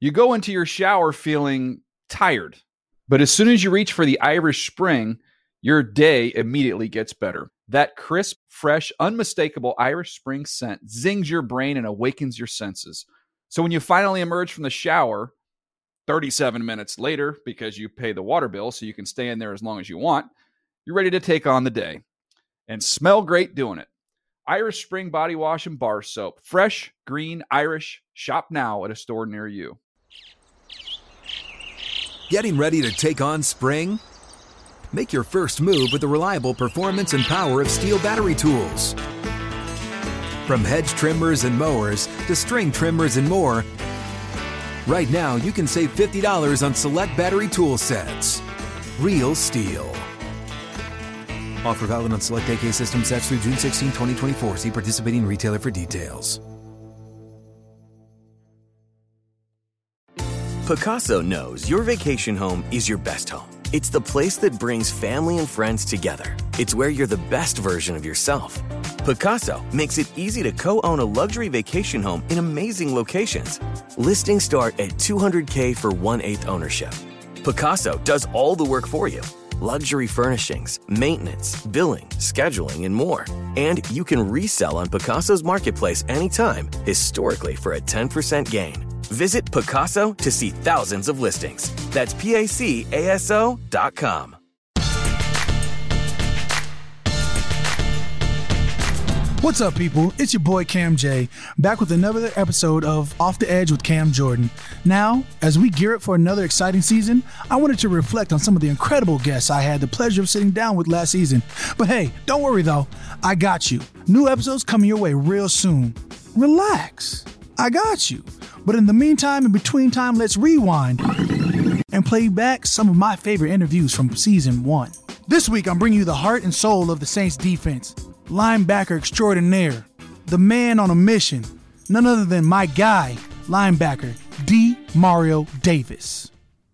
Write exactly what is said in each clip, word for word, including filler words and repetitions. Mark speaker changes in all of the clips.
Speaker 1: You go into your shower feeling tired, but as soon as you reach for the Irish Spring, your day immediately gets better. That crisp, fresh, unmistakable Irish Spring scent zings your brain and awakens your senses. So when you finally emerge from the shower, thirty-seven minutes later, because you pay the water bill so you can stay in there as long as you want, you're ready to take on the day and smell great doing it. Irish Spring Body Wash and Bar Soap. Fresh, green, Irish. Shop now at a store near you.
Speaker 2: Getting ready to take on spring? Make your first move with the reliable performance and power of Steel battery tools. From hedge trimmers and mowers to string trimmers and more, right now you can save fifty dollars on select battery tool sets. Real Steel. Offer valid on select A K system sets through June sixteenth, twenty twenty-four. See participating retailer for details.
Speaker 3: Pacaso knows your vacation home is your best home. It's the place that brings family and friends together. It's where you're the best version of yourself. Pacaso makes it easy to co-own a luxury vacation home in amazing locations. Listings start at two hundred thousand dollars for one-eighth ownership. Pacaso does all the work for you. Luxury furnishings, maintenance, billing, scheduling, and more. And you can resell on Pacaso's marketplace anytime, historically for a ten percent gain. Visit Pacaso to see thousands of listings. That's P A C A S O dot com.
Speaker 4: What's up, people? It's your boy Cam J, back with another episode of Off the Edge with Cam Jordan. Now, as we gear up for another exciting season, I wanted to reflect on some of the incredible guests I had the pleasure of sitting down with last season. But hey, don't worry though, I got you. New episodes coming your way real soon. Relax, I got you. But in the meantime, in between time, let's rewind and play back some of my favorite interviews from season one. This week, I'm bringing you the heart and soul of the Saints defense. Linebacker extraordinaire, the man on a mission, none other than my guy, linebacker D. Mario Davis.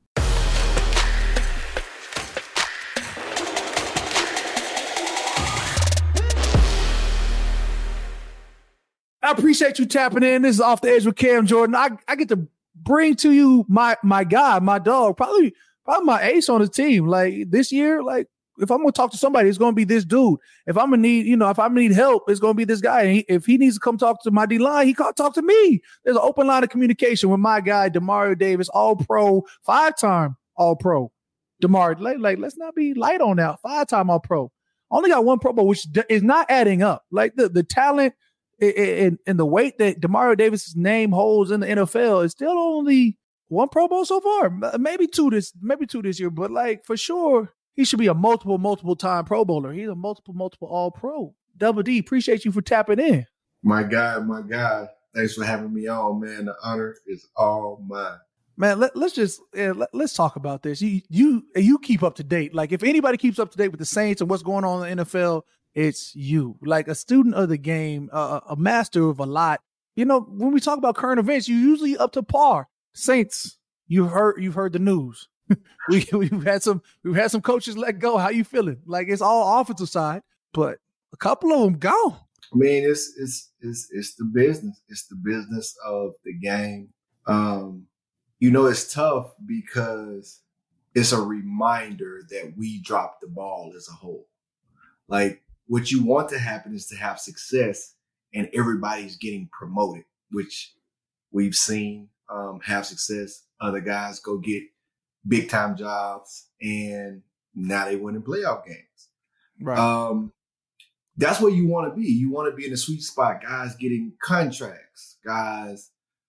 Speaker 4: I appreciate you tapping in. This is Off the Edge with Cam Jordan. I, I get to bring to you my my guy, my dog, probably probably my ace on the team. Like this year, like if I'm gonna talk to somebody, it's gonna be this dude. If I'm gonna need, you know, if I'm gonna need help, it's gonna be this guy. And he, if he needs to come talk to my D line, he can't talk to me. There's an open line of communication with my guy, Demario Davis, All Pro, five time All Pro. Demario, like, like let's not be light on that. Five time All Pro. Only got one Pro Bowl, which is not adding up. Like the the talent. And, and the weight that Demario Davis's name holds in the N F L is still only one Pro Bowl so far. Maybe two this, maybe two this year, but like for sure, he should be a multiple, multiple time Pro Bowler. He's a multiple, multiple All Pro. Double D, appreciate you for tapping in.
Speaker 5: My guy, my guy. Thanks for having me on, man. The honor is all mine.
Speaker 4: Man, let, let's just yeah, let, let's talk about this. You you you keep up to date. Like if anybody keeps up to date with the Saints and what's going on in the N F L. It's you, like a student of the game, uh, a master of a lot. You know, when we talk about current events, you usually up to par. Saints, you heard, you've heard the news. we, we've had some, we've had some coaches let go. How you feeling? Like it's all offensive side, but a couple of them gone.
Speaker 5: I mean, it's it's it's it's the business. It's the business of the game. Um, you know, it's tough because it's a reminder that we dropped the ball as a whole. Like. What you want to happen is to have success and everybody's getting promoted, which we've seen um, have success. Other guys go get big time jobs and now they win in playoff games.
Speaker 4: Right.
Speaker 5: Um, that's where you want to be. You want to be in a sweet spot. Guys getting contracts, guys,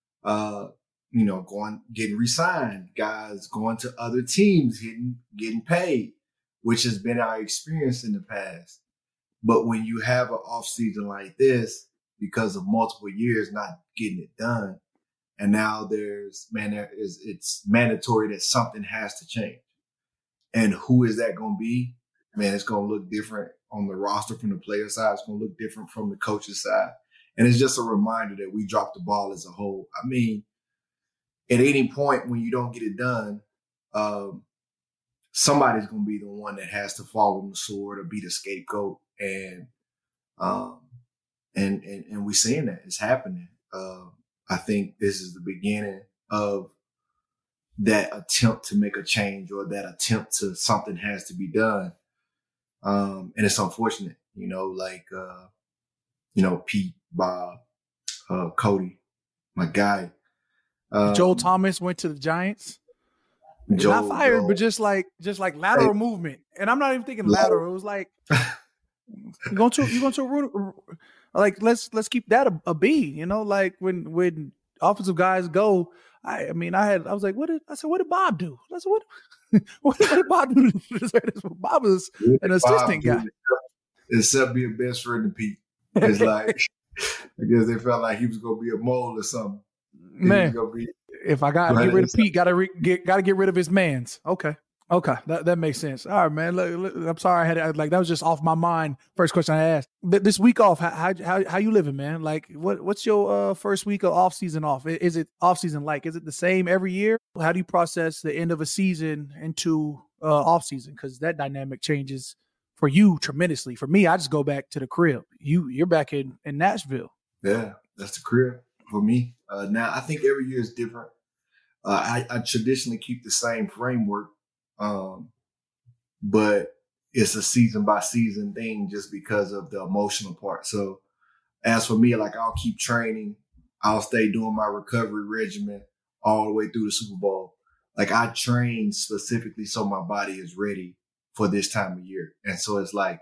Speaker 5: uh, you know, going, getting re-signed, guys going to other teams, getting, getting paid, which has been our experience in the past. But when you have an off season like this, because of multiple years not getting it done, and now there's man, there is it's mandatory that something has to change. And who is that going to be? Man, it's going to look different on the roster from the player side. It's going to look different from the coach's side. And it's just a reminder that we dropped the ball as a whole. I mean, at any point when you don't get it done, um, somebody's going to be the one that has to fall on the sword or be the scapegoat. And, um, and, and, and we're seeing that it's happening. Uh, I think this is the beginning of that attempt to make a change or that attempt to something has to be done. Um, and it's unfortunate, you know, like, uh, you know, Pete, Bob, uh, Cody, my guy. Um,
Speaker 4: Joel Thomas went to the Giants.
Speaker 5: Joel,
Speaker 4: not fired,
Speaker 5: Joel.
Speaker 4: but just like just like lateral
Speaker 5: Hey.
Speaker 4: movement. And I'm not even thinking lateral. It was like you're going to you going to a root, like let's let's keep that a, a B. You know, like when when offensive guys go. I, I mean, I had I was like, what did I said? What did Bob do? I said, what what, what did Bob do? Bob was an assistant guy.
Speaker 5: Except being best friend to Pete. It's like I guess they felt like he was gonna be a mole or something. He
Speaker 4: Man,
Speaker 5: be,
Speaker 4: if I got to get rid of Pete, gotta re, get gotta get rid of his mans. Okay, okay, that that makes sense. All right, man. Look, look, I'm sorry, I had I, like that was just off my mind. First question I asked. But this week off, how how how you living, man? Like, what what's your uh, first week of off season off? Is it off season like? Is it the same every year? How do you process the end of a season into uh, off season? Because that dynamic changes for you tremendously. For me, I just go back to the crib. You you're back in in Nashville.
Speaker 5: Yeah, that's the crib for me. Uh, now I think every year is different. Uh, I, I traditionally keep the same framework, um, but it's a season by season thing just because of the emotional part. So as for me, like I'll keep training. I'll stay doing my recovery regimen all the way through the Super Bowl. Like I train specifically so my body is ready for this time of year. And so it's like,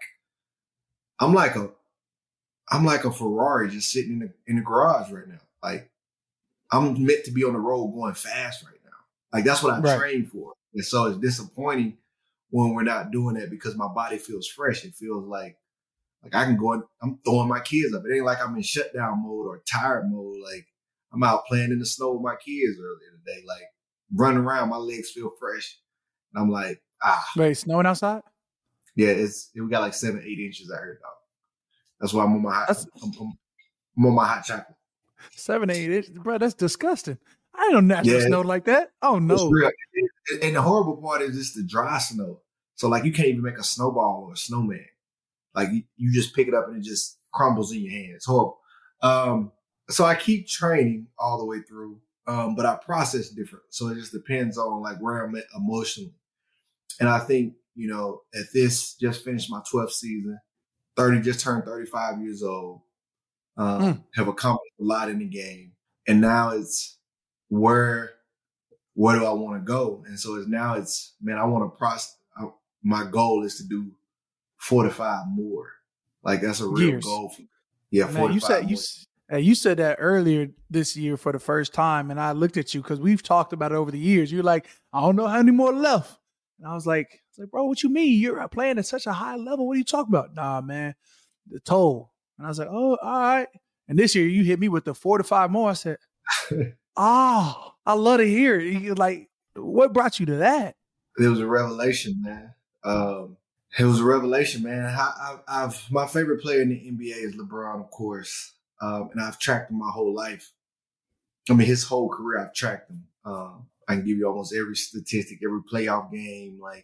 Speaker 5: I'm like a, I'm like a Ferrari just sitting in the, in the garage right now. Like I'm meant to be on the road going fast right now. Like that's what I
Speaker 4: Right.
Speaker 5: train for. And so it's disappointing when we're not doing that because my body feels fresh. It feels like, like I can go and I'm throwing my kids up. It ain't like I'm in shutdown mode or tired mode. Like I'm out playing in the snow with my kids earlier today. Like running around, my legs feel fresh. And I'm like, ah.
Speaker 4: Wait, snowing outside?
Speaker 5: Yeah, it's we got like seven, eight inches out here, dog. That's why I'm on my hot,
Speaker 4: That's-
Speaker 5: I'm, I'm, I'm on my hot chocolate.
Speaker 4: Seven, eight inches, bro. That's disgusting. I didn't know Nashville
Speaker 5: Yeah.
Speaker 4: snowed like that. Oh
Speaker 5: It's
Speaker 4: no.
Speaker 5: real. And the horrible part is just the dry snow. So like you can't even make a snowball or a snowman. Like you, you just pick it up and it just crumbles in your hand. It's horrible. Um, so I keep training all the way through, um, but I process different. So it just depends on like where I'm at emotionally. And I think, you know, at this, just finished my twelfth season, thirty, just turned thirty-five years old, um,
Speaker 4: Mm.
Speaker 5: have accomplished a lot in the game. And now it's where, where do I want to go? And so it's now it's, man, I want to process. I, my goal is to do four to five more. Like that's a real
Speaker 4: Years.
Speaker 5: goal. For, yeah, four
Speaker 4: Man,
Speaker 5: to
Speaker 4: you
Speaker 5: five
Speaker 4: said
Speaker 5: more.
Speaker 4: you s- uh, you said that earlier this year for the first time, and I looked at you because we've talked about it over the years. You're like, I don't know how many more left, and I was like, I was like, bro, what you mean? You're playing at such a high level. What are you talking about? Nah, man, the toll. And I was like, oh, all right. And this year you hit me with the four to five more. I said, oh, I love to hear it. You- Like, what brought you to that?
Speaker 5: It was a revelation, man. Um, it was a revelation, man. I, I, I've my favorite player in the N B A is LeBron, of course, um, and I've tracked him my whole life. I mean, his whole career, I've tracked him. Um, I can give you almost every statistic, every playoff game, like.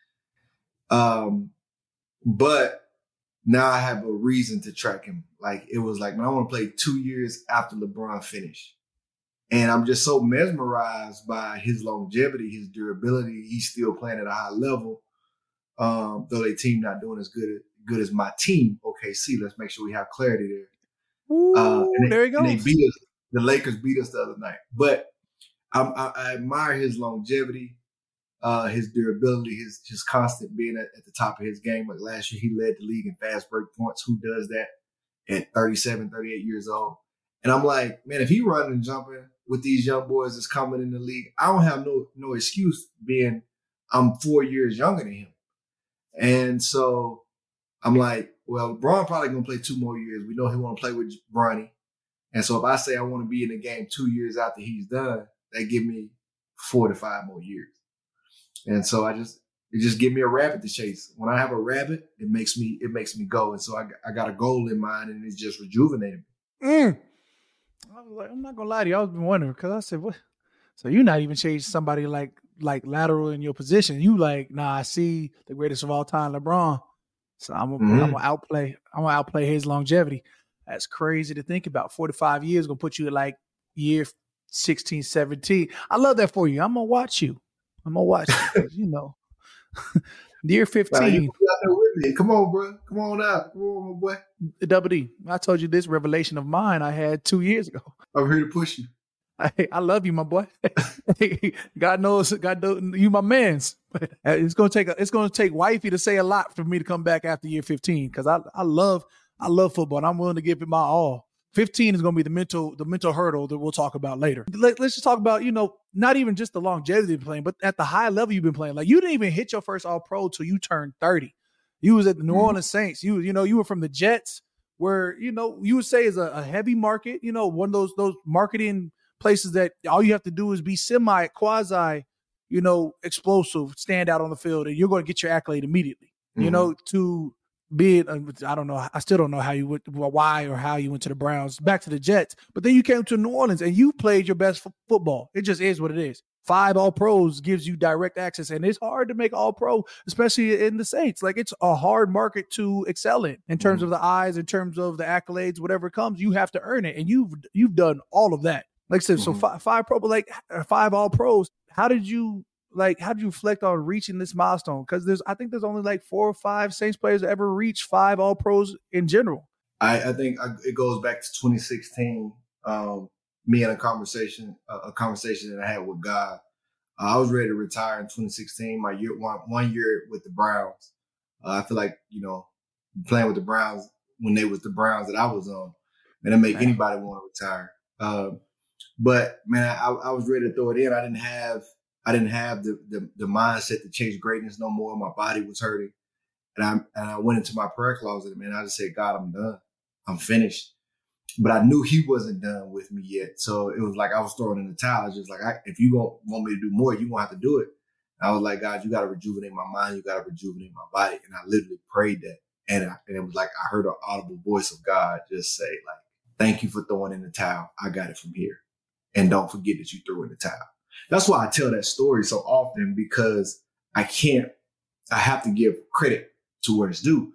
Speaker 5: Um, but now I have a reason to track him. Like it was like, man, I want to play two years after LeBron finished. And I'm just so mesmerized by his longevity, his durability. He's still playing at a high level. Um, though their team not doing as good, good as my team, O K C. Let's make sure we have clarity there.
Speaker 4: Ooh,
Speaker 5: Uh, and
Speaker 4: there
Speaker 5: they,
Speaker 4: he goes.
Speaker 5: and they beat us. The Lakers beat us the other night. But I'm, I, I admire his longevity, uh, his durability, his his constant being at, at the top of his game. Like last year, he led the league in fast break points. Who does that at thirty-seven, thirty-eight years old? And I'm like, man, if he running and jumping with these young boys that's coming in the league, I don't have no no excuse being I'm four years younger than him. And so I'm like, well, LeBron probably gonna play two more years. We know he want to play with Bronny. And so if I say I want to be in the game two years after he's done, that give me four to five more years. And so I just it just give me a rabbit to chase. When I have a rabbit, it makes me it makes me go. And so I I got a goal in mind, and it's just rejuvenating me.
Speaker 4: Mm. I was like, I'm not gonna lie to you. I was been wondering because I said, "What?" So you're not even changing somebody like like lateral in your position. You like, nah. I see the greatest of all time, LeBron. So I'm gonna,
Speaker 5: Mhm.
Speaker 4: I'm gonna outplay. I'm gonna outplay his longevity. That's crazy to think about. forty-five years gonna put you at like year sixteen, seventeen. I love that for you. I'm going to watch you. I'm going to watch you. You know, year fifteen. Nah, you out there with
Speaker 5: me. Come on, bro. Come on out. Come on, my boy.
Speaker 4: Double D, I told you this revelation of mine I had two years ago.
Speaker 5: I'm here to push you.
Speaker 4: I, I love you, my boy. God knows, God knows you my man's. It's gonna take a, it's gonna take wifey to say a lot for me to come back after year fifteen because I I love I love football and I'm willing to give it my all. fifteen is gonna be the mental the mental hurdle that we'll talk about later. Let, let's just talk about you know not even just the longevity you've been playing, but at the high level you've been playing. Like you didn't even hit your first All Pro till you turned thirty. You was at the New Orleans Saints. You you know you were from the Jets, where you know you would say is a, a heavy market. You know one of those those marketing places that all you have to do is be semi, quasi, you know, explosive, stand out on the field, and you're going to get your accolade immediately. Mm-hmm. You know, to be it, I don't know, I still don't know how you went, why or how you went to the Browns, back to the Jets, but then you came to New Orleans and you played your best f- football. It just is what it is. Five All-Pros gives you direct access, and it's hard to make All-Pro, especially in the Saints. Like, it's a hard market to excel in, in terms mm-hmm. of the eyes, in terms of the accolades, whatever comes, you have to earn it, and you've you've done all of that. Like I said, mm-hmm. so five, five pro, like five all pros. How did you like? How did you reflect on reaching this milestone? Because there's, I think there's only like four or five Saints players that ever reach five all pros in general.
Speaker 5: I, I think I, it goes back to twenty sixteen. Um, me and a conversation, a, a conversation that I had with God. Uh, I was ready to retire in twenty sixteen. My year one, one year with the Browns. Uh, I feel like you know playing with the Browns when they was the Browns that I was on, and it make man. anybody want to retire. Um, But man, I, I was ready to throw it in. I didn't have, I didn't have the, the the mindset to chase greatness no more. My body was hurting, and I and I went into my prayer closet. And man, I just said, God, I'm done. I'm finished. But I knew He wasn't done with me yet. So it was like I was throwing in the towel. I was just like, I, if you gonna want me to do more, you gonna have to do it. And I was like, God, you got to rejuvenate my mind. You got to rejuvenate my body. And I literally prayed that, and I, and it was like I heard an audible voice of God just say, like, thank you for throwing in the towel. I got it from here. And don't forget that you threw in the towel. That's why I tell that story so often, because I can't, I have to give credit to where it's due.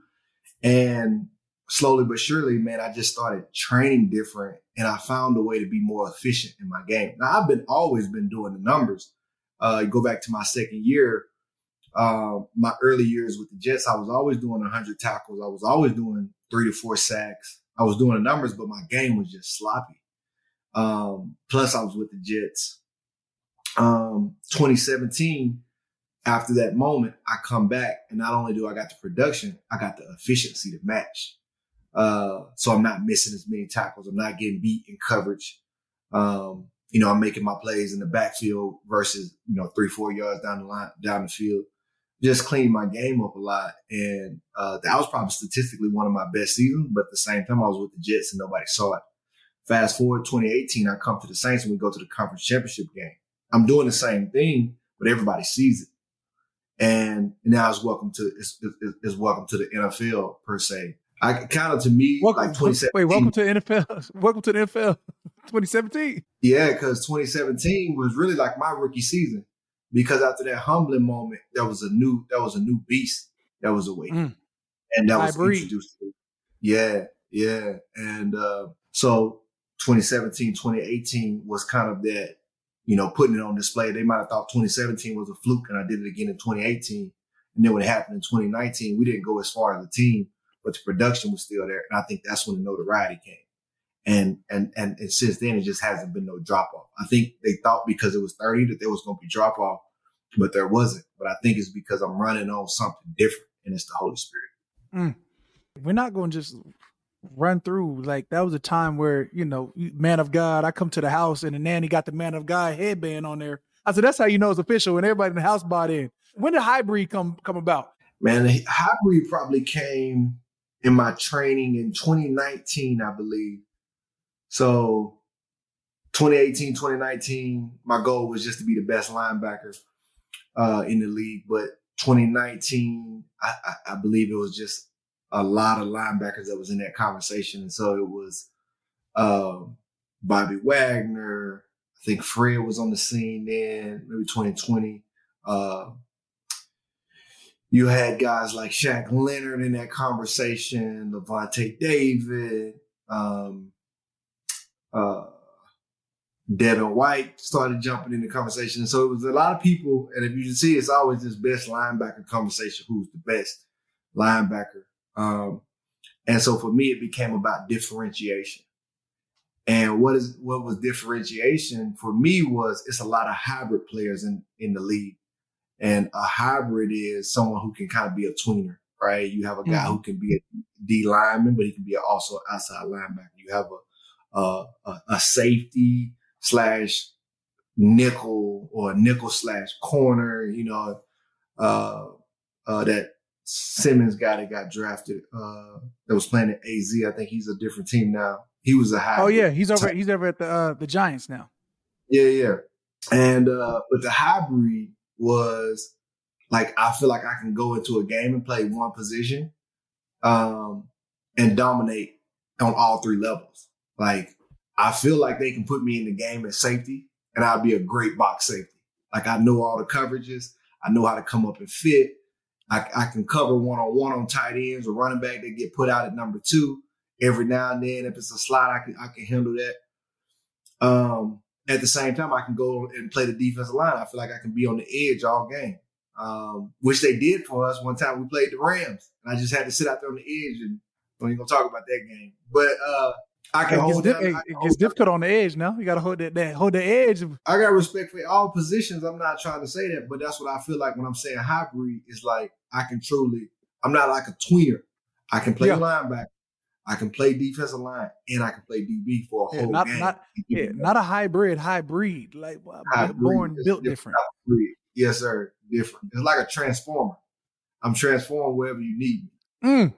Speaker 5: And slowly but surely, man, I just started training different, and I found a way to be more efficient in my game. Now, I've been always been doing the numbers. Uh, you go back to my second year, uh, my early years with the Jets, I was always doing one hundred tackles. I was always doing three to four sacks. I was doing the numbers, but my game was just sloppy. Um, plus I was with the Jets. Um, twenty seventeen, after that moment, I come back, and not only do I got the production, I got the efficiency to match. Uh, so I'm not missing as many tackles. I'm not getting beat in coverage. Um, you know, I'm making my plays in the backfield versus, you know, three, four yards down the line, down the field. Just cleaned my game up a lot. And, uh, that was probably statistically one of my best seasons, but at the same time I was with the Jets and nobody saw it. Fast forward twenty eighteen, I come to the Saints and we go to the conference championship game. I'm doing the same thing, but everybody sees it. And now it's welcome to it's, it's, it's welcome to the N F L per se. I kind of to me welcome, like twenty seventeen.
Speaker 4: Wait, welcome to the N F L. Welcome to the N F L. twenty seventeen.
Speaker 5: Yeah, because twenty seventeen was really like my rookie season. Because after that humbling moment, there was a new that was a new beast that was awakened, mm. and that was introduced to me. Yeah, yeah, and uh, so. twenty seventeen, twenty eighteen was kind of that, you know, putting it on display. They might have thought twenty seventeen was a fluke, and I did it again in twenty eighteen. And then when it happened in twenty nineteen, we didn't go as far as a team, but the production was still there. And I think that's when the notoriety came. And, and, and, and since then, it just hasn't been no drop off. I think they thought because it was thirty that there was going to be drop off, but there wasn't. But I think it's because I'm running on something different, and it's the Holy Spirit.
Speaker 4: Mm. We're not going to just run through. Like, that was a time where, you know, man of God, I come to the house and the nanny got the man of God headband on there. I said, that's how you know it's official, and everybody in the house bought in. When did Hybrid come come about?
Speaker 5: Man, the Hybrid probably came in my training in twenty nineteen, I believe. So twenty eighteen, twenty nineteen, my goal was just to be the best linebacker uh, in the league. But twenty nineteen, I, I, I believe it was just a lot of linebackers that was in that conversation. And so it was um, Bobby Wagner. I think Fred was on the scene then, maybe twenty twenty. Uh, you had guys like Shaq Leonard in that conversation, Levante David, um, uh, Devin White started jumping in the conversation. So it was a lot of people. And if you see, it's always this best linebacker conversation. Who's the best linebacker? Um, and so for me, it became about differentiation. And what is what was differentiation for me was it's a lot of hybrid players in, in the league. And a hybrid is someone who can kind of be a tweener, right? You have a guy mm-hmm. who can be a D lineman, but he can be also an outside linebacker. You have a a, a, a safety slash nickel or nickel slash corner, you know, uh, uh, that Simmons guy that got drafted, uh, that was playing at A Z. I think he's a different team now. He was a hybrid.
Speaker 4: Oh yeah. He's over, he's over at the, uh, the Giants now.
Speaker 5: Yeah. Yeah. And, uh, but the hybrid was like, I feel like I can go into a game and play one position, um, and dominate on all three levels. Like, I feel like they can put me in the game at safety and I'll be a great box safety. Like, I know all the coverages. I know how to come up and fit. I, I can cover one-on-one on tight ends or running back that get put out at number two. Every now and then, if it's a slot, I can I can handle that. Um, at the same time, I can go and play the defensive line. I feel like I can be on the edge all game, um, which they did for us one time. We played the Rams, and I just had to sit out there on the edge, and we ain't gonna talk about that game. But uh, I can
Speaker 4: it
Speaker 5: hold
Speaker 4: gets,
Speaker 5: down.
Speaker 4: it, it gets difficult on the edge now. You got to hold that, that hold the edge.
Speaker 5: I got respect for all positions. I'm not trying to say that, but that's what I feel like when I'm saying hybrid is like I can truly. I'm not like a tweener. I can play
Speaker 4: yeah.
Speaker 5: linebacker. I can play defensive line, and I can play D B for a
Speaker 4: yeah,
Speaker 5: whole
Speaker 4: not,
Speaker 5: game.
Speaker 4: Not, yeah, not a hybrid, hybrid. Like hybrid born, built different.
Speaker 5: different. Yes, sir. Different. It's like a transformer. I'm transformed wherever you need me.
Speaker 4: Mm.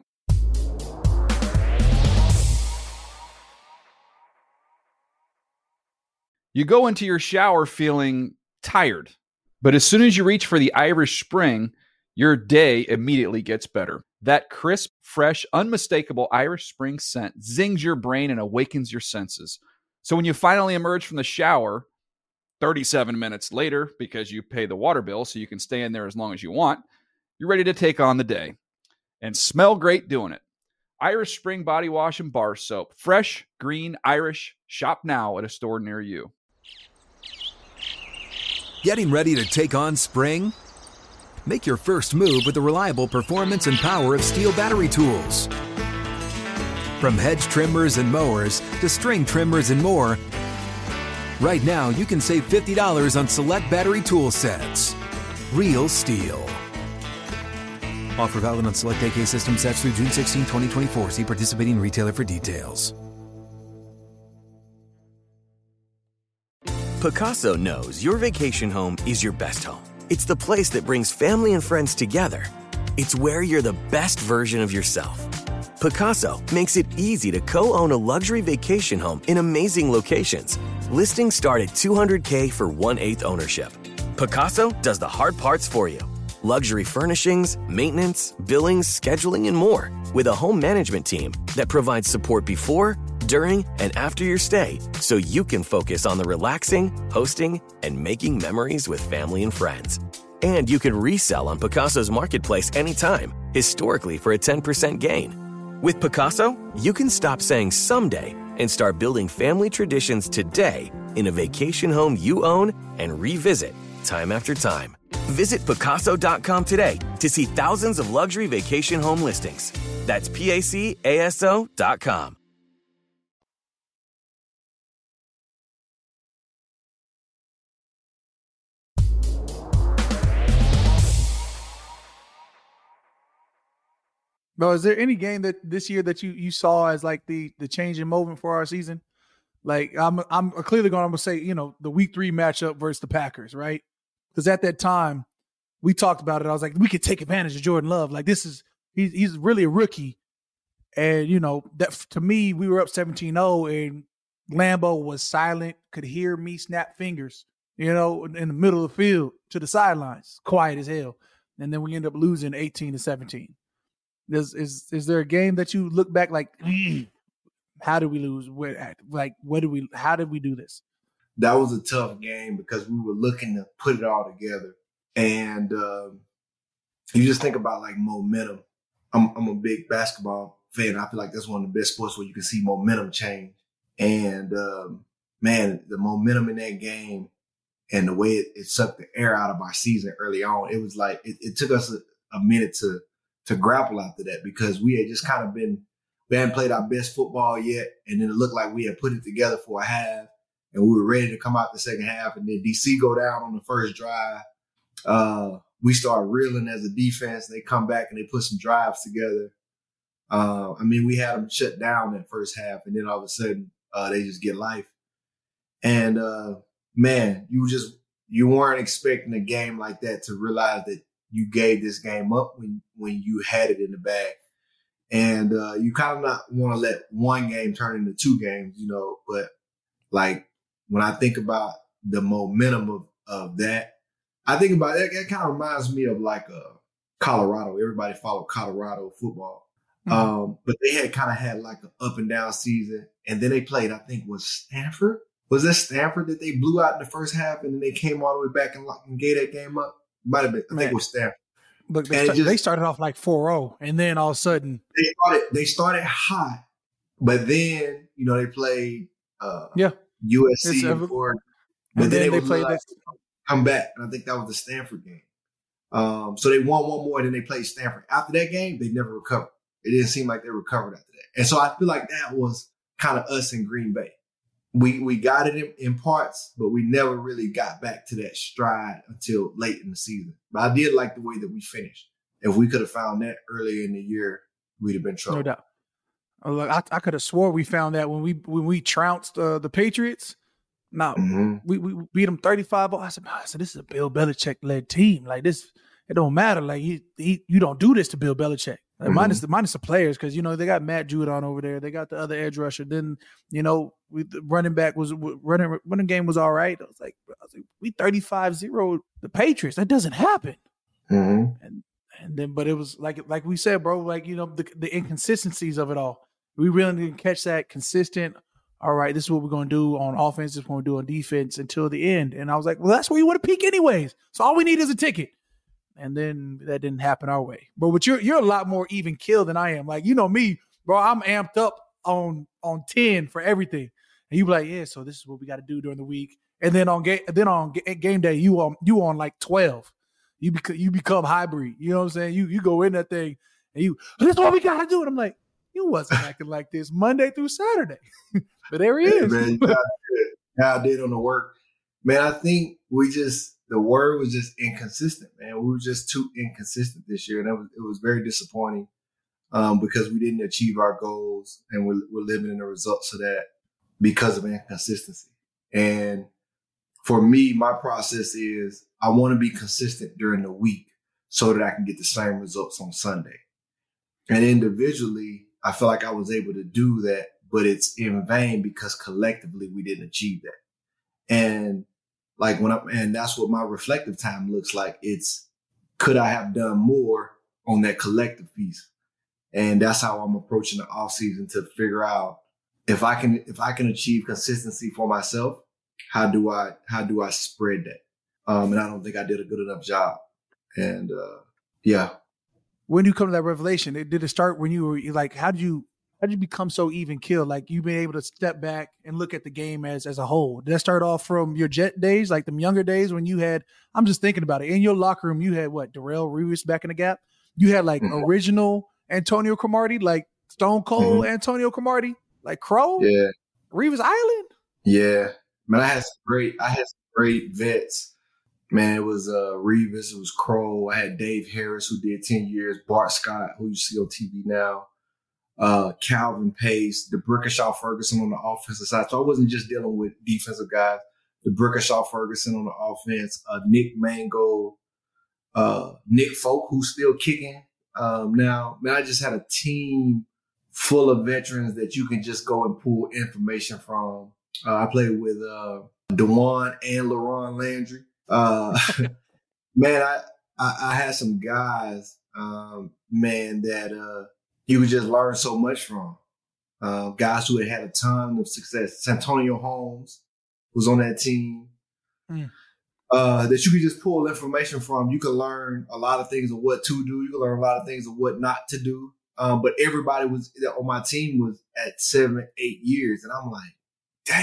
Speaker 1: You go into your shower feeling tired, but as soon as you reach for the Irish Spring, your day immediately gets better. That crisp, fresh, unmistakable Irish Spring scent zings your brain and awakens your senses. So when you finally emerge from the shower, thirty-seven minutes later, because you pay the water bill so you can stay in there as long as you want, you're ready to take on the day and smell great doing it. Irish Spring Body Wash and Bar Soap. Fresh, green, Irish. Shop now at a store near you.
Speaker 2: Getting ready to take on spring? Make your first move with the reliable performance and power of Steel battery tools. From hedge trimmers and mowers to string trimmers and more, right now you can save fifty dollars on select battery tool sets. Real Steel. Offer valid on select A K system sets through June sixteenth, twenty twenty-four. See participating retailer for details.
Speaker 3: Pacaso knows your vacation home is your best home. It's the place that brings family and friends together. It's where you're the best version of yourself. Pacaso makes it easy to co-own a luxury vacation home in amazing locations. Listings start at two hundred thousand dollars for one-eighth ownership. Pacaso does the hard parts for you. Luxury furnishings, maintenance, billings, scheduling, and more. With a home management team that provides support before, during, and after your stay so you can focus on the relaxing, hosting, and making memories with family and friends. And you can resell on Pacaso's marketplace anytime, historically for a ten percent gain. With Pacaso, you can stop saying someday and start building family traditions today in a vacation home you own and revisit time after time. Visit Pacaso dot com today to see thousands of luxury vacation home listings. That's P A C A S O dot com.
Speaker 4: Bro, is there any game that this year that you you saw as like the the change in moment for our season? Like I'm I'm clearly going to say, you know, the week three matchup versus the Packers, right? Because at that time we talked about it. I was like, we could take advantage of Jordan Love. Like this is he's he's really a rookie, and you know that to me we were up seventeen oh and Lambeau was silent, could hear me snap fingers, you know, in the middle of the field to the sidelines, quiet as hell, and then we end up losing eighteen to seventeen. Is is is there a game that you look back like, how did we lose? Where like what did we? How did we do this?
Speaker 5: That was a tough game because we were looking to put it all together, and um, you just think about like momentum. I'm I'm a big basketball fan. I feel like that's one of the best sports where you can see momentum change. And um, man, the momentum in that game and the way it, it sucked the air out of our season early on, it was like it, it took us a, a minute to to grapple after that because we had just kind of been we hadn't played our best football yet, and then it looked like we had put it together for a half, and we were ready to come out the second half, and then D C go down on the first drive. Uh, we start reeling as a defense. They come back and they put some drives together. Uh, I mean, we had them shut down that first half, and then all of a sudden uh, they just get life. And uh, man, you just you weren't expecting a game like that to realize that you gave this game up when when you had it in the bag. And uh, you kind of not want to let one game turn into two games, you know. But like when I think about the momentum of, of that, I think about it, it kind of reminds me of like uh, Colorado. Everybody followed Colorado football. Mm-hmm. Um, but they had kind of had like an up and down season. And then they played, I think, was Stanford. Was that Stanford that they blew out in the first half and then they came all the way back and, and gave that game up? Might have been. I Man. think it was Stanford.
Speaker 4: Look, they, start, just, they started off like four oh, and then all of a sudden
Speaker 5: they started. They started hot, but then you know they played uh,
Speaker 4: yeah
Speaker 5: U S C before, but
Speaker 4: and
Speaker 5: then,
Speaker 4: then
Speaker 5: they,
Speaker 4: they played
Speaker 5: like, come back, and I think that was the Stanford game. Um, so they won one more, and then they played Stanford. After that game, they never recovered. It didn't seem like they recovered after that, and so I feel like that was kind of us in Green Bay. We we got it in, in parts, but we never really got back to that stride until late in the season. But I did like the way that we finished. If we could have found that earlier in the year, we'd have been in trouble.
Speaker 4: No doubt. Oh, look, I, I could have swore we found that when we when we trounced uh, the Patriots. No, mm-hmm. we, we beat them thirty-five. I said, I said, this is a Bill Belichick led team. Like this, it don't matter. Like he, he you don't do this to Bill Belichick. Like, mm-hmm. Minus the minus the players, because you know they got Matt Judon over there. They got the other edge rusher. Then you know we, the running back was running running game was all right. I was like, I was like we thirty-five zero the Patriots. That doesn't happen.
Speaker 5: Mm-hmm.
Speaker 4: And and then, but it was like like we said, bro. Like you know the the inconsistencies of it all. We really didn't catch that consistent. All right, this is what we're going to do on offense. This is what we're going to do on defense until the end. And I was like, well, that's where you want to peak anyways. So all we need is a ticket. And then that didn't happen our way. But what you're you're a lot more even keel than I am. Like, you know me, bro, I'm amped up on on ten for everything. And you be like, yeah, so this is what we got to do during the week. And then on game then on g- game day, you on you on like twelve. You become you become hybrid. You know what I'm saying? You you go in that thing and you, this is what we got to do. And I'm like, you wasn't acting like this Monday through Saturday. But there he is.
Speaker 5: Yeah, man, how I did on the work. Man, I think we just the word was just inconsistent, man. We were just too inconsistent this year. And it was, it was very disappointing um, because we didn't achieve our goals and we're, we're living in the results of that because of inconsistency. And for me, my process is I want to be consistent during the week so that I can get the same results on Sunday. And individually, I feel like I was able to do that, but it's in vain because collectively we didn't achieve that. And like when I'm, and that's what my reflective time looks like. It's, could I have done more on that collective piece? And that's how I'm approaching the off season to figure out if I can, if I can achieve consistency for myself, how do I, how do I spread that? Um, and I don't think I did a good enough job. And, uh, yeah.
Speaker 4: When you come to that revelation, it, did it start when you were like, how did you, how did you become so even keel? Like you being able to step back and look at the game as, as a whole. Did that start off from your Jet days, like them younger days when you had, I'm just thinking about it. In your locker room, you had what, Darrelle Revis back in the gap? You had like mm-hmm. original Antonio Cromartie, like Stone Cold mm-hmm. Antonio Cromartie, like Crow?
Speaker 5: Yeah.
Speaker 4: Revis Island?
Speaker 5: Yeah. Man, I had some great, I had some great vets. Man, it was uh, Revis, it was Crow. I had Dave Harris, who did ten years, Bart Scott, who you see on T V now. Uh, Calvin Pace, the Brickashaw Ferguson on the offensive side. So I wasn't just dealing with defensive guys. The Brickashaw Ferguson on the offense, uh, Nick Mango, uh, Nick Folk, who's still kicking um, now. Man, I just had a team full of veterans that you can just go and pull information from. Uh, I played with uh, DeJuan and LaRon Landry. Uh, man, I, I I had some guys, um, man, that uh, you could just learn so much from. Uh, guys who had had a ton of success. Santonio Holmes was on that team. Mm. Uh, that you could just pull information from. You can learn a lot of things of what to do. You can learn a lot of things of what not to do. Um, but everybody was on my team was at seven, eight years. And I'm like, dang,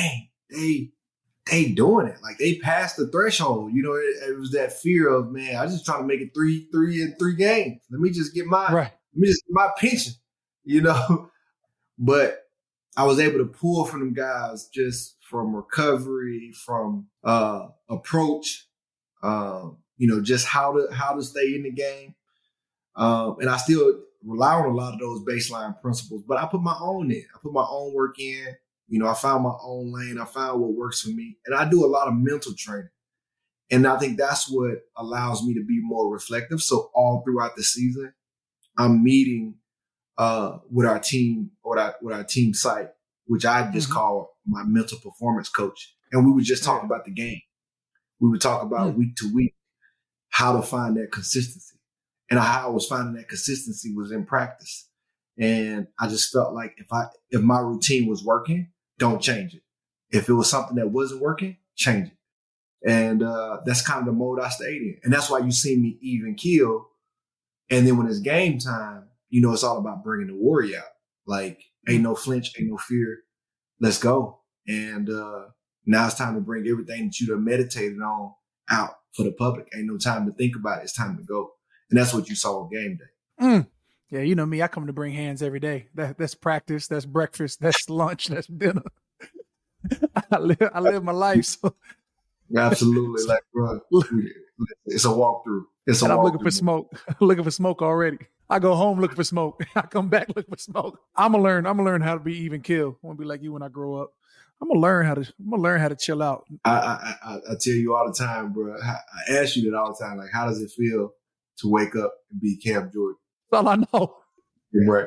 Speaker 5: they they doing it. Like they passed the threshold. You know, it, it was that fear of, man, I just trying to make it three, three in three games. Let me just get my
Speaker 4: right.
Speaker 5: let me just get my pension, you know. But I was able to pull from them guys just from recovery, from uh, approach, um, you know, just how to how to stay in the game. Um, and I still rely on a lot of those baseline principles, but I put my own in. I put my own work in. You know, I found my own lane. I found what works for me. And I do a lot of mental training. And I think that's what allows me to be more reflective. So all throughout the season, I'm meeting uh, with our team or with our, with our team site, which I just mm-hmm. call my mental performance coach. And we would just talk about the game. We would talk about mm-hmm. week to week, how to find that consistency. And how I was finding that consistency was in practice. And I just felt like if I if my routine was working, don't change it. If it was something that wasn't working, change it. And uh, that's kind of the mode I stayed in. And that's why you see me even keel. And then when it's game time, you know, it's all about bringing the warrior out. Like, ain't no flinch, ain't no fear. Let's go. And uh, now it's time to bring everything that you have meditated on out for the public. Ain't no time to think about it. It's time to go. And that's what you saw on game day.
Speaker 4: Mm. Yeah, you know me, I come to bring hands every day. That, that's practice, that's breakfast, that's lunch, that's dinner. I live I live my life. So.
Speaker 5: Absolutely. Like, bro, it's a walkthrough. It's a
Speaker 4: and I'm
Speaker 5: walk
Speaker 4: looking for smoke. looking for smoke already. I go home looking for smoke. I come back looking for smoke. I'm gonna learn. I'm gonna learn how to be even kill. I want to be like you when I grow up. I'm gonna learn how to. I'm gonna learn how to chill out.
Speaker 5: I I, I, I tell you all the time, bro. I, I ask you that all the time. Like, how does it feel to wake up and be Cam Jordan?
Speaker 4: That's all I know.
Speaker 5: Right.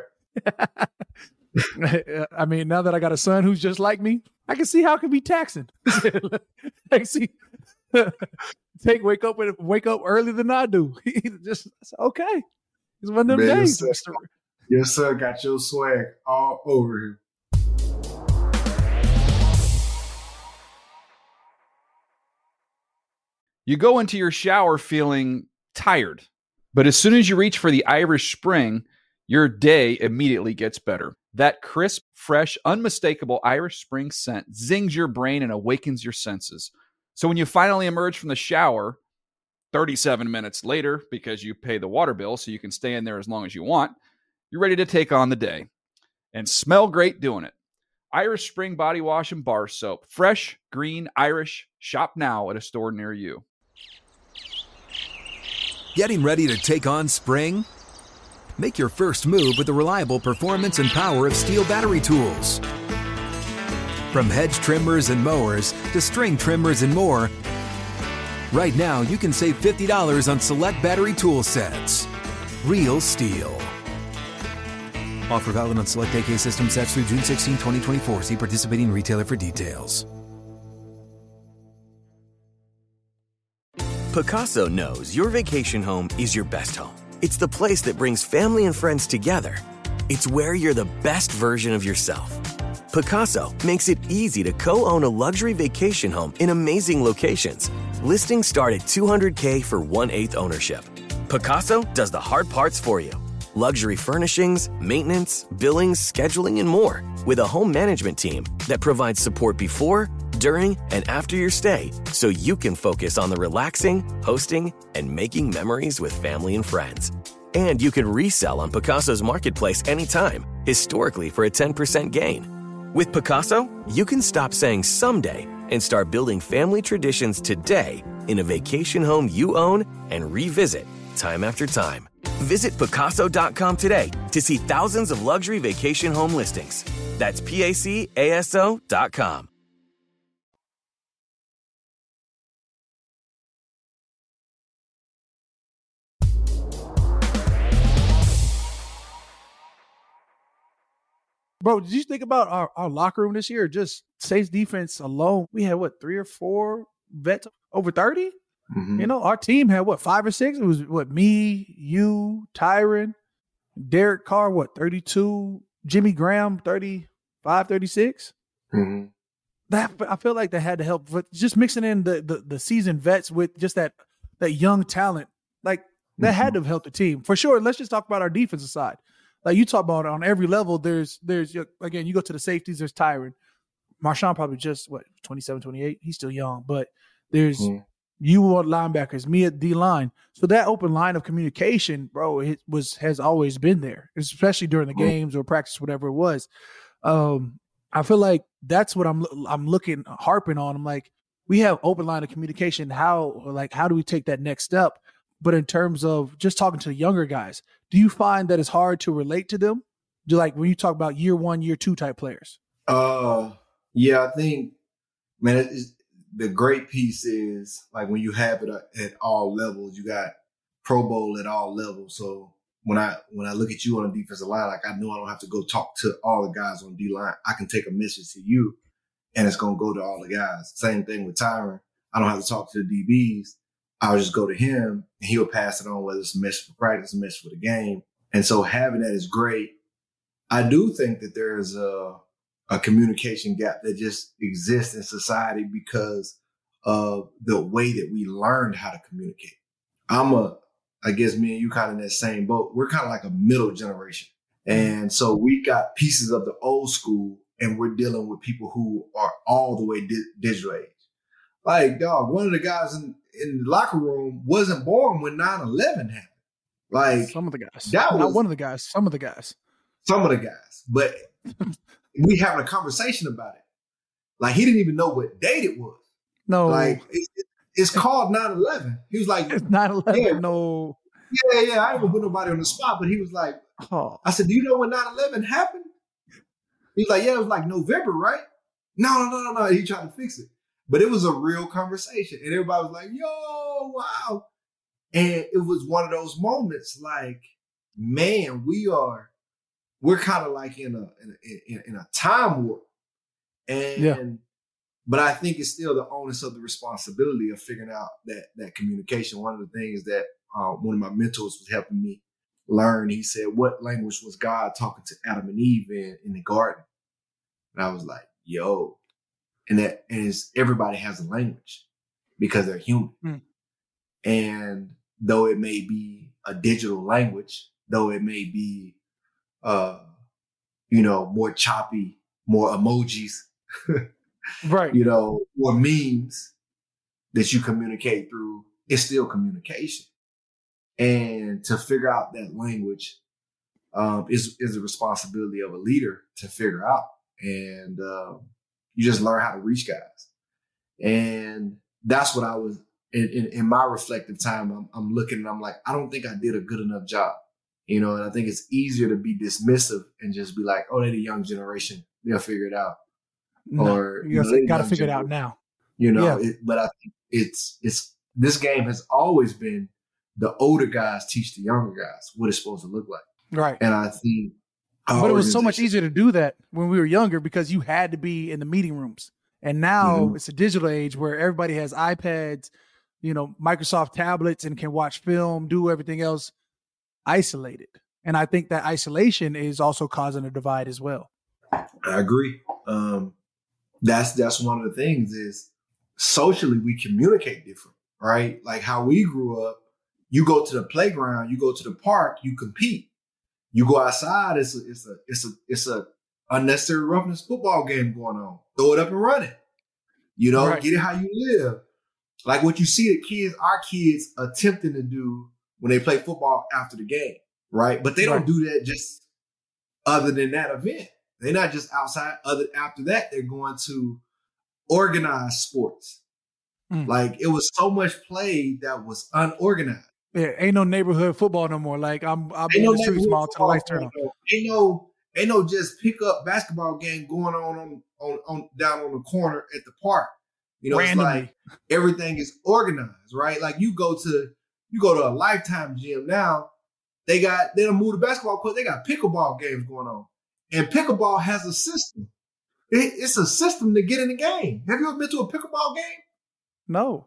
Speaker 4: I mean, now that I got a son who's just like me, I can see how it can be taxing. I can see take wake up with wake up earlier than I do. Just okay. It's one of them Man, days.
Speaker 5: Your son, your son got your swag all over him.
Speaker 1: You go into your shower feeling tired, but as soon as you reach for the Irish Spring, your day immediately gets better. That crisp, fresh, unmistakable Irish Spring scent zings your brain and awakens your senses. So when you finally emerge from the shower, thirty-seven minutes later, because you pay the water bill so you can stay in there as long as you want, you're ready to take on the day and smell great doing it. Irish Spring Body Wash and Bar Soap. Fresh, green, Irish. Shop now at a store near you.
Speaker 2: Getting ready to take on spring? Make your first move with the reliable performance and power of Steel battery tools. From hedge trimmers and mowers to string trimmers and more, right now you can save fifty dollars on select battery tool sets. Real Steel. Offer valid on select A K system sets through June sixteenth, twenty twenty-four. See participating retailer for details.
Speaker 3: Pacaso knows your vacation home is your best home. It's the place that brings family and friends together. It's where you're the best version of yourself. Pacaso makes it easy to co-own a luxury vacation home in amazing locations. Listings start at two hundred thousand dollars for one-eighth ownership. Pacaso does the hard parts for you. Luxury furnishings, maintenance, billings, scheduling, and more. With a home management team that provides support before, during, and after your stay so you can focus on the relaxing, hosting, and making memories with family and friends. And you can resell on Pacaso's marketplace anytime, historically for a ten percent gain. With Pacaso, you can stop saying someday and start building family traditions today in a vacation home you own and revisit time after time. Visit Pacaso dot com today to see thousands of luxury vacation home listings. That's P A C A S O dot com.
Speaker 4: Bro, did you think about our, our locker room this year? Just Saints defense alone. We had, what, three or four vets over thirty? Mm-hmm. You know, our team had, what, five or six? It was, what, me, you, Tyron, Derek Carr, what, thirty-two? Jimmy Graham, thirty-five, thirty-six?
Speaker 5: Mm-hmm.
Speaker 4: That, I feel like that had to help. But just mixing in the, the, the seasoned vets with just that, that young talent, like, that mm-hmm. had to have helped the team. For sure, let's just talk about our defensive side. Like you talk about it on every level, there's, there's again, you go to the safeties, there's Tyron. Marshawn probably just, what, twenty-seven, twenty-eight? He's still young. But there's
Speaker 5: Mm.
Speaker 4: you at linebackers, me at D-line. So that open line of communication, bro, it was has always been there, especially during the
Speaker 5: Mm.
Speaker 4: games or practice, whatever it was. Um, I feel like that's what I'm I'm looking, harping on. I'm like, we have open line of communication. How, like, how do we take that next step? But in terms of just talking to the younger guys, do you find that it's hard to relate to them? Do like when you talk about year one, year two type players?
Speaker 5: Uh, yeah, I think, man, it is, the great piece is like when you have it at, at all levels, you got Pro Bowl at all levels. So when I when I look at you on the defensive line, like I know I don't have to go talk to all the guys on D line. I can take a message to you, and it's gonna go to all the guys. Same thing with Tyron. I don't have to talk to the D Bs. I'll just go to him, and he'll pass it on, whether it's a message for practice, a message for the game. And so having that is great. I do think that there's a, a communication gap that just exists in society because of the way that we learned how to communicate. I'm a, I guess me and you kind of in that same boat. We're kind of like a middle generation. And so we got pieces of the old school and we're dealing with people who are all the way di- digital age. Like, dog, one of the guys in, in the locker room wasn't born when nine eleven happened. Like,
Speaker 4: Some of the guys.
Speaker 5: that
Speaker 4: Not
Speaker 5: was-
Speaker 4: one of the guys. Some of the guys.
Speaker 5: some of the guys, but we having a conversation about it. Like, he didn't even know what date it was.
Speaker 4: No.
Speaker 5: Like, it, it, it's called nine eleven. He was like,
Speaker 4: It's nine eleven.
Speaker 5: Yeah.
Speaker 4: No.
Speaker 5: yeah, yeah, I ain't gonna put nobody on the spot, but he was like,
Speaker 4: Oh.
Speaker 5: I said, do you know when nine eleven happened? He was like, yeah, it was like November, right? No, no, no, no, no. He tried to fix it. But it was a real conversation. And everybody was like, yo, wow. And it was one of those moments like, man, we are, we're kind of like in a, in a, in, in a time warp. And,
Speaker 4: Yeah.
Speaker 5: but I think it's still the onus of the responsibility of figuring out that, that communication. One of the things that uh, one of my mentors was helping me learn, he said, what language was God talking to Adam and Eve in, in the garden? And I was like, yo, and that, and it's, everybody has a language because they're human.
Speaker 4: Mm.
Speaker 5: And though it may be a digital language, though it may be, uh, you know, more choppy, more emojis,
Speaker 4: Right.
Speaker 5: you know, or memes that you communicate through, it's still communication. And to figure out that language um, is, is the responsibility of a leader to figure out. And um, you just learn how to reach guys. And that's what I was, in, in, in my reflective time, I'm, I'm looking and I'm like, I don't think I did a good enough job. You know, and I think it's easier to be dismissive and just be like, oh, they're the young generation. They'll figure it out.
Speaker 4: No,
Speaker 5: Or,
Speaker 4: you
Speaker 5: you know,
Speaker 4: gotta,
Speaker 5: they
Speaker 4: gotta
Speaker 5: young
Speaker 4: figure it out
Speaker 5: generation.
Speaker 4: now.
Speaker 5: You know,
Speaker 4: Yeah.
Speaker 5: it, but I think it's, it's, this game has always been the older guys teach the younger guys what it's supposed to look like.
Speaker 4: Right.
Speaker 5: And I think, our
Speaker 4: But it was so much
Speaker 5: organization-
Speaker 4: easier to do that when we were younger because you had to be in the meeting rooms. And now
Speaker 5: Mhm.
Speaker 4: it's a digital age where everybody has iPads, you know, Microsoft tablets and can watch film, do everything else isolated. And I think that isolation is also causing a divide as well.
Speaker 5: I agree. Um, that's that's one of the things is socially we communicate different, right? Like how we grew up, you go to the playground, you go to the park, you compete. You go outside, it's a it's a it's a it's a unnecessary roughness football game going on. Throw it up and run it. You know,
Speaker 4: Right.
Speaker 5: get it how you live. Like what you see the kids, our kids attempting to do when they play football after the game, right? But they don't
Speaker 4: Right.
Speaker 5: do that just other than that event. They're not just outside. Other after that, they're going to organized sports.
Speaker 4: Mm.
Speaker 5: Like it was so much play that was unorganized.
Speaker 4: Yeah, ain't no neighborhood football no more. Like I'm I'll be
Speaker 5: Ain't
Speaker 4: in
Speaker 5: no
Speaker 4: the streets
Speaker 5: neighborhood
Speaker 4: mall till the lights turn
Speaker 5: football
Speaker 4: on.
Speaker 5: going on. Ain't no, ain't no just pick up basketball game going on on, on, on down on the corner at the park. You know,
Speaker 4: Randomly.
Speaker 5: it's like everything is organized, right? Like you go to you go to a Lifetime gym now. They got they don't move the basketball court. They got pickleball games going on, and pickleball has a system. It, it's a system to get in the game. Have you ever been to a pickleball game?
Speaker 4: No.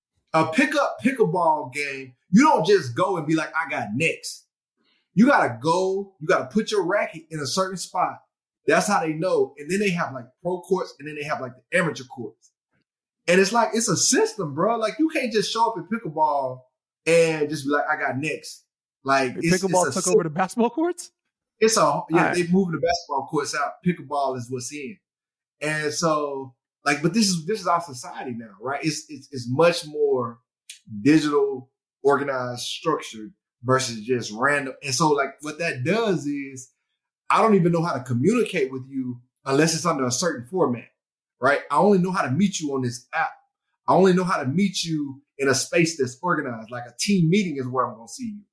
Speaker 5: A pickup pickleball game, you don't just go and be like, I got next. You got to go, you got to put your racket in a certain spot. That's how they know. And then they have like pro courts and then they have like the amateur courts. And it's like, it's a system, bro. Like you can't just show up at pickleball and just be like, I got next. Like it's,
Speaker 4: Pickleball
Speaker 5: it's a
Speaker 4: took over the basketball courts?
Speaker 5: It's a, yeah,
Speaker 4: right.
Speaker 5: they moving the basketball courts out. Pickleball is what's in. And so, like, but this is this is our society now, right? It's it's, it's much more digital, organized, structured versus just random. And so, like, what that does is, I don't even know how to communicate with you unless it's under a certain format, right? I only know how to meet you on this app. I only know how to meet you in a space that's organized, like a team meeting is where I'm going to see you.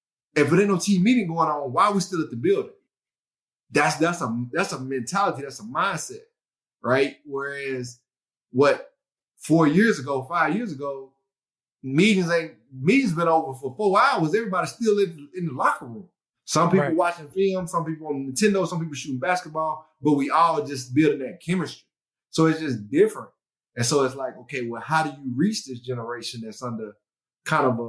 Speaker 5: If there ain't no team meeting going on, why are we still at the building? That's that's a that's a mentality, that's a mindset, right? Whereas what four years ago, five years ago, meetings ain't meetings been over for four hours. Everybody's still in, in the locker room. Some people right. watching film, some people on Nintendo, some people shooting basketball, but we all just building that chemistry. So it's just different. And so it's like, okay, well, how do you reach this generation that's under kind of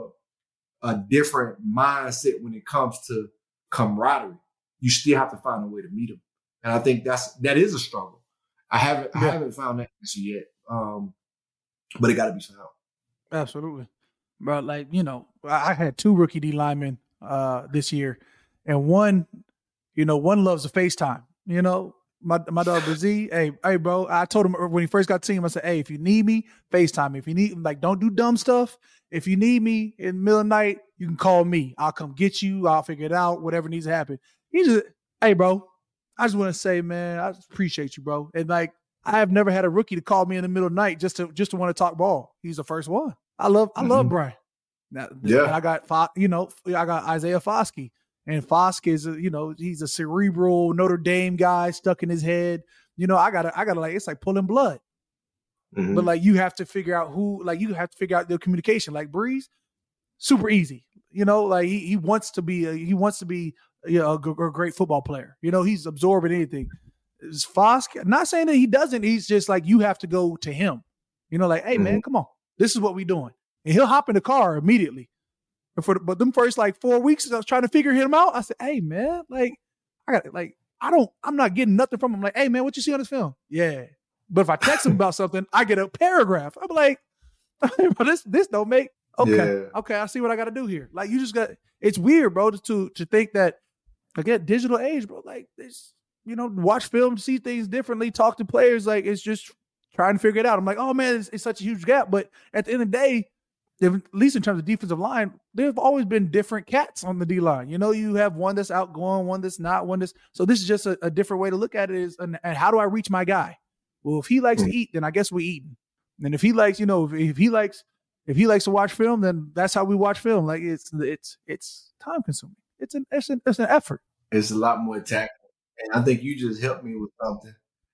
Speaker 5: a, a different mindset when it comes to camaraderie? You still have to find a way to meet them. And I think that's, that is a struggle. I haven't, yeah. I haven't found that answer yet. Um, but it got to be found.
Speaker 4: Absolutely. Bro, like, you know, I had two rookie D linemen uh, this year, and one, you know, one loves the FaceTime. You know, my my dog Brazee, hey, hey, bro, I told him when he first got to him, I said, hey, if you need me, FaceTime me. If you need, like, don't do dumb stuff. If you need me in the middle of the night, you can call me. I'll come get you. I'll figure it out, whatever needs to happen. He just, hey, bro, I just want to say, man, I just appreciate you, bro. And, like, I have never had a rookie to call me in the middle of the night just to just to want to talk ball. He's the first one. I love I love mm-hmm. Brian. Now, yeah. I got, you know, I got Isaiah Foskey. And Fosk is, a, you know, he's a cerebral Notre Dame guy stuck in his head. You know, I gotta, I gotta like, it's like pulling blood. Mm-hmm. But like, you have to figure out who, like, you have to figure out the communication. Like Breeze, super easy. You know, like he he wants to be, a, he wants to be, you know, a, a great football player. You know, he's absorbing anything. Is Fosk, not saying that he doesn't. He's just like, you have to go to him. You know, like, hey mm-hmm. man, come on, this is what we doing, and he'll hop in the car immediately. For the, but them first like four weeks, I was trying to figure him out. I said, "Hey man, like I got like I don't, I'm not getting nothing from him." Like, "Hey man, what you see on this film?" Yeah, but if I text him about something, I get a paragraph. I'm like, "But this this don't make okay, yeah. okay. I see what I got to do here." Like you just got. It's weird, bro, to to think that again, digital age, bro. Like this, you know, watch film, see things differently, talk to players. Like it's just trying to figure it out. I'm like, oh man, it's, it's such a huge gap. But at the end of the day, at least in terms of defensive line, there have always been different cats on the D line. You know, you have one that's outgoing, one that's not, one that's. So this is just a, a different way to look at it. Is and, and how do I reach my guy? Well, if he likes mm-hmm. to eat, then I guess we eating. And if he likes, you know, if, if he likes, if he likes to watch film, then that's how we watch film. Like it's it's it's time consuming. It's an it's an it's an effort.
Speaker 5: It's a lot more tactical, and I think you just helped me with something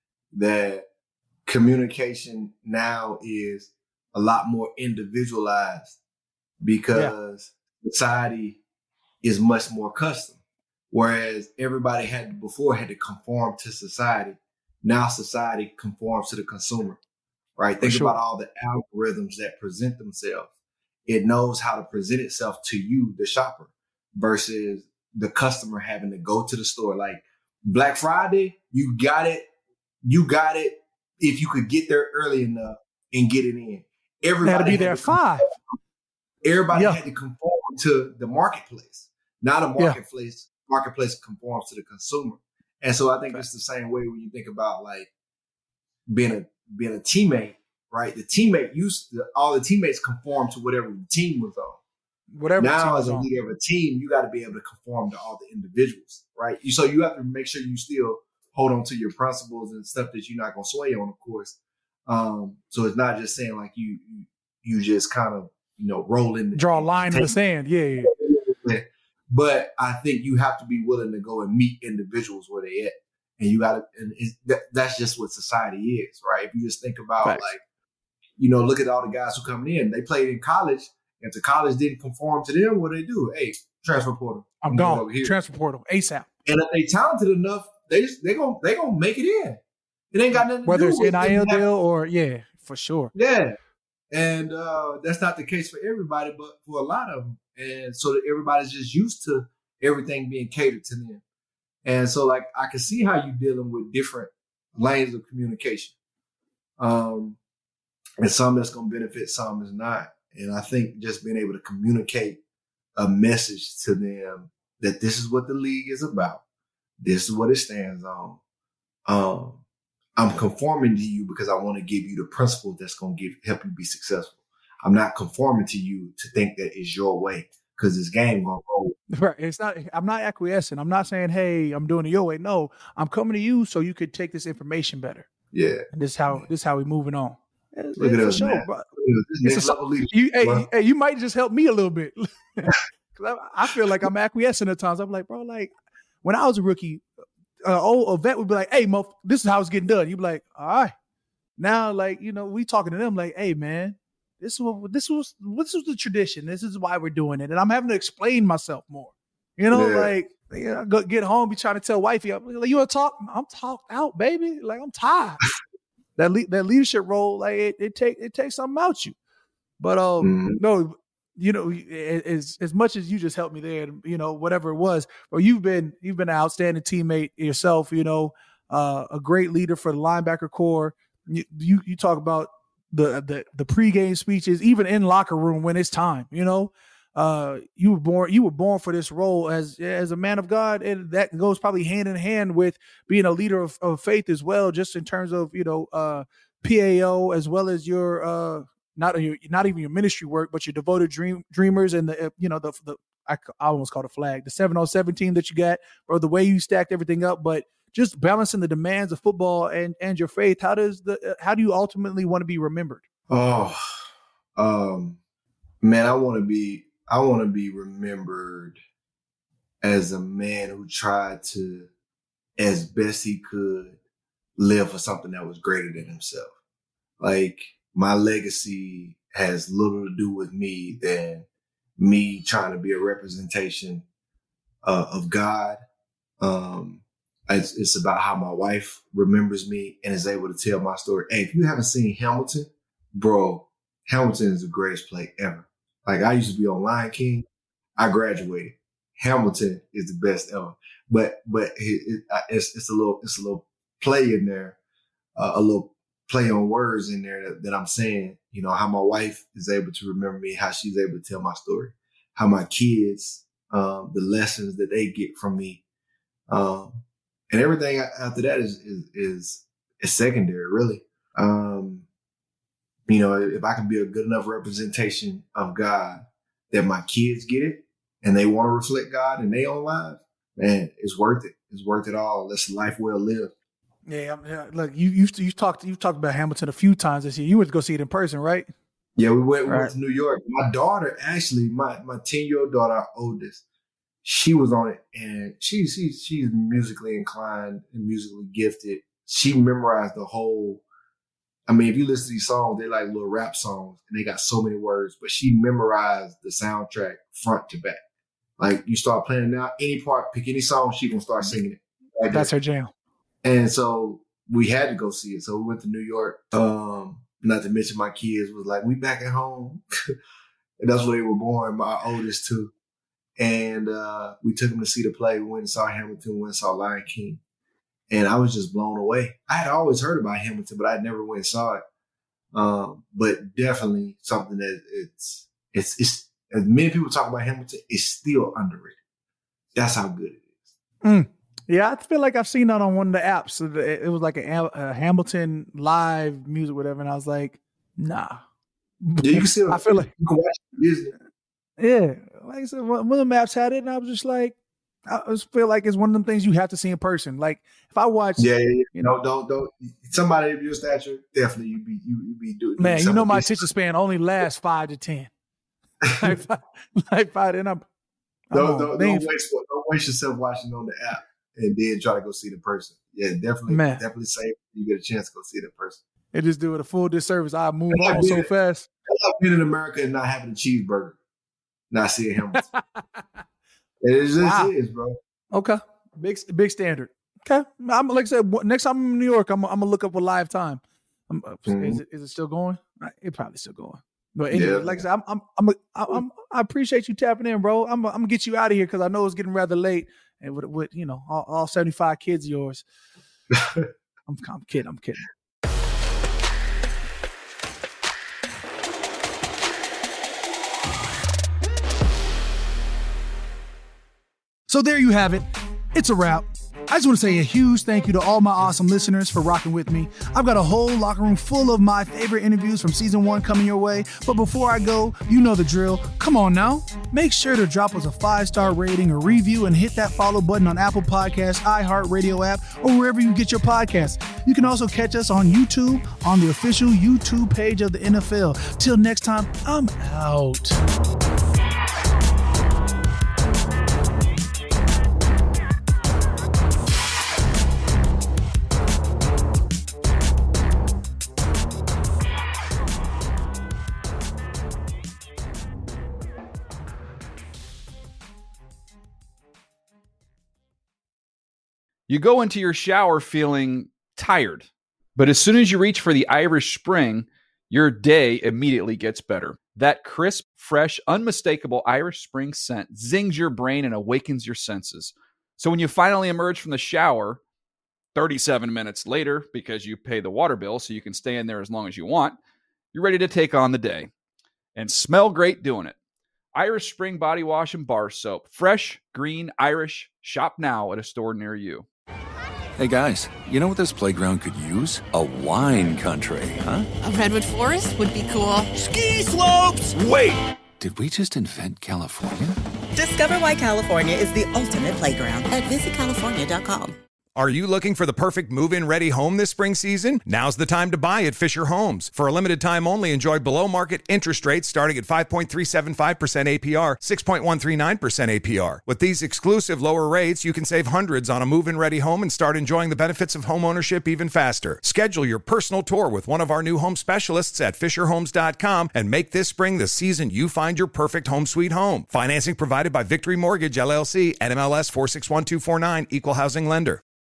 Speaker 5: that communication now is a lot more individualized because yeah. society is much more custom. Whereas everybody had before had to conform to society. Now society conforms to the consumer, right? Think sure. about all the algorithms that present themselves. It knows how to present itself to you, the shopper, versus the customer having to go to the store. Like Black Friday, you got it. You got it. If you could get there early enough and get it in. Everybody
Speaker 4: had to be there at five.
Speaker 5: Everybody yeah. had to conform to the marketplace. Not a marketplace. Yeah. Marketplace conforms to the consumer. And so I think okay. it's the same way when you think about like being a being a teammate, right? The teammate used to, all the teammates conform to whatever the team was on.
Speaker 4: Whatever.
Speaker 5: Now as a leader of a team, you got to be able to conform to all the individuals, right? You, so you have to make sure you still hold on to your principles and stuff that you're not going to sway on, of course. Um, so it's not just saying like you, you, you just kind of, you know, roll in. The,
Speaker 4: Draw a line in the sand. Yeah, yeah.
Speaker 5: But I think you have to be willing to go and meet individuals where they at. And you got to, and it's, that, that's just what society is, right? If you just think about Facts. like, you know, look at all the guys who coming in, they played in college. If the college didn't conform to them, what do they do? Hey, transfer portal.
Speaker 4: I'm, I'm gone. Over here. Transfer portal ASAP.
Speaker 5: And if they talented enough, they just, they gonna they gonna make it in. It ain't got nothing to
Speaker 4: Whether
Speaker 5: do
Speaker 4: it's
Speaker 5: with
Speaker 4: N I L deal or yeah, for sure.
Speaker 5: Yeah, and uh, that's not the case for everybody, but for a lot of them. And so that everybody's just used to everything being catered to them. And so, like, I can see how you're dealing with different lanes of communication. Um, and some that's going to benefit, some is not. And I think just being able to communicate a message to them that this is what the league is about. This is what it stands on. Um, I'm conforming to you because I want to give you the principles that's going to give help you be successful. I'm not conforming to you to think that it's your way because this game going to roll.
Speaker 4: Right. It's not, I'm not acquiescing. I'm not saying, hey, I'm doing it your way. No, I'm coming to you so you could take this information better.
Speaker 5: Yeah.
Speaker 4: And this is how, this is how we moving on.
Speaker 5: It's, Look it's at us, show, man. Bro.
Speaker 4: It's a, you, hey, hey, you might just help me a little bit. Cause I, I feel like I'm acquiescing at times. I'm like, bro, like when I was a rookie, uh, old a vet would be like, hey, Mo, this is how it's getting done. You'd be like, all right. Now, like, you know, we talking to them like, hey, man, this is what this was this was the tradition. This is why we're doing it. And I'm having to explain myself more. You know, yeah. like you know, go get home, be trying to tell wifey, like, you want to talk? I'm talked out, baby. Like I'm tired. that le- that leadership role, like it, it take it takes something out you. But um, mm-hmm. no, you know, as as much as you just helped me there, you know, whatever it was, but you've been you've been an outstanding teammate yourself. You know, uh, a great leader for the linebacker core. You you, you talk about the the the pregame speeches, even in locker room when it's time. You know, uh, you were born you were born for this role as as a man of God, and that goes probably hand in hand with being a leader of, of faith as well. Just in terms of you know uh, P A O as well as your uh, not your not even your ministry work, but your devoted dream dreamers and the you know the the I, I almost called a flag the seven oh seven team that you got, or the way you stacked everything up, but just balancing the demands of football and, and your faith. How does the, how do you ultimately want to be remembered?
Speaker 5: Oh, um, man, I want to be, I want to be remembered as a man who tried to, as best he could, live for something that was greater than himself. Like my legacy has little to do with me than me trying to be a representation uh, of God. Um, It's, it's about how my wife remembers me and is able to tell my story. Hey, if you haven't seen Hamilton, bro, Hamilton is the greatest play ever. Like I used to be on Lion King. I graduated. Hamilton is the best ever. But but it, it, it's it's a little it's a little play in there, uh, a little play on words in there that, that I'm saying. You know how my wife is able to remember me, how she's able to tell my story, how my kids, um, the lessons that they get from me. Um, And everything after that is, is, is, is secondary, really. Um, you know, if I can be a good enough representation of God that my kids get it and they want to reflect God in their own lives, man, it's worth it. It's worth it all. That's a life well lived.
Speaker 4: Yeah. yeah look, you, you, you talked, you talked about Hamilton a few times this year. You went to go see it in person, right?
Speaker 5: Yeah, we went, we right. went to New York. My daughter, actually, my, my ten year old daughter, our oldest, she was on it, and she, she, she's musically inclined and musically gifted. She memorized the whole, I mean, if you listen to these songs, they're like little rap songs, and they got so many words, but she memorized the soundtrack front to back. Like, you start playing now, any part, pick any song, she gonna start singing it. Like
Speaker 4: That's that. her jam.
Speaker 5: And so we had to go see it. So we went to New York. Um, not to mention my kids was like, we back at home. And that's where they were born, my oldest too. And uh, we took them to see the play. We went and saw Hamilton. We went and saw Lion King. And I was just blown away. I had always heard about Hamilton, but I never went and saw it. Um, but definitely something that it's, it's, it's, as many people talk about Hamilton, it's still underrated. That's how good it is.
Speaker 4: Mm. Yeah, I feel like I've seen that on one of the apps. It was like a, a Hamilton live music, whatever. And I was like, nah.
Speaker 5: Yeah, you can see it.
Speaker 4: I feel like
Speaker 5: you can watch it, Disney.
Speaker 4: Yeah, like I said, one of the maps had it, and I was just like, I just feel like it's one of them things you have to see in person. Like if I watch,
Speaker 5: yeah, yeah, yeah. you know, don't, don't. Somebody of your stature, definitely you be, you, you be doing.
Speaker 4: Man, you know my attention span only lasts five to ten. like, five, like five, and I'm.
Speaker 5: Don't, don't, don't waste, don't waste yourself watching on the app and then try to go see the person. Yeah, definitely, Man. definitely say you get a chance to go see the person.
Speaker 4: It just do it a full disservice. I move on so fast.
Speaker 5: I love being in America and not having a cheeseburger. Not seeing Hamilton. It is, wow. It is, bro.
Speaker 4: Okay. Big big standard. Okay. I'm like I said, next time I'm in New York, I'm, I'm gonna look up a live time. Mm-hmm. Is it is it still going? It's probably still going. But anyway, yeah. like I said, I'm I'm I'm, a, I'm I appreciate you tapping in, bro. I'm I'm gonna get you out of here because I know it's getting rather late, and with, with you know all, all seventy-five kids of yours. I'm, I'm kidding. I'm kidding. So there you have it. It's a wrap. I just want to say a huge thank you to all my awesome listeners for rocking with me. I've got a whole locker room full of my favorite interviews from season one coming your way. But before I go, you know the drill. Come on now. Make sure to drop us a five-star rating or review and hit that follow button on Apple Podcasts, iHeartRadio app, or wherever you get your podcasts. You can also catch us on YouTube on the official YouTube page of the N F L. Till next time, I'm out.
Speaker 1: You go into your shower feeling tired, but as soon as you reach for the Irish Spring, your day immediately gets better. That crisp, fresh, unmistakable Irish Spring scent zings your brain and awakens your senses. So when you finally emerge from the shower, thirty-seven minutes later, because you pay the water bill so you can stay in there as long as you want, you're ready to take on the day and smell great doing it. Irish Spring Body Wash and Bar Soap. Fresh, green, Irish. Shop now at a store near you.
Speaker 6: Hey guys, you know what this playground could use? A wine country, huh?
Speaker 7: A redwood forest would be cool.
Speaker 8: Ski slopes!
Speaker 6: Wait! Did we just invent California?
Speaker 9: Discover why California is the ultimate playground at visit california dot com.
Speaker 10: Are you looking for the perfect move-in ready home this spring season? Now's the time to buy at Fisher Homes. For a limited time only, enjoy below-market interest rates starting at five point three seven five percent A P R, six point one three nine percent A P R. With these exclusive lower rates, you can save hundreds on a move-in ready home and start enjoying the benefits of home ownership even faster. Schedule your personal tour with one of our new home specialists at fisher homes dot com and make this spring the season you find your perfect home sweet home. Financing provided by Victory Mortgage, L L C, N M L S four six one two four nine, Equal Housing Lender.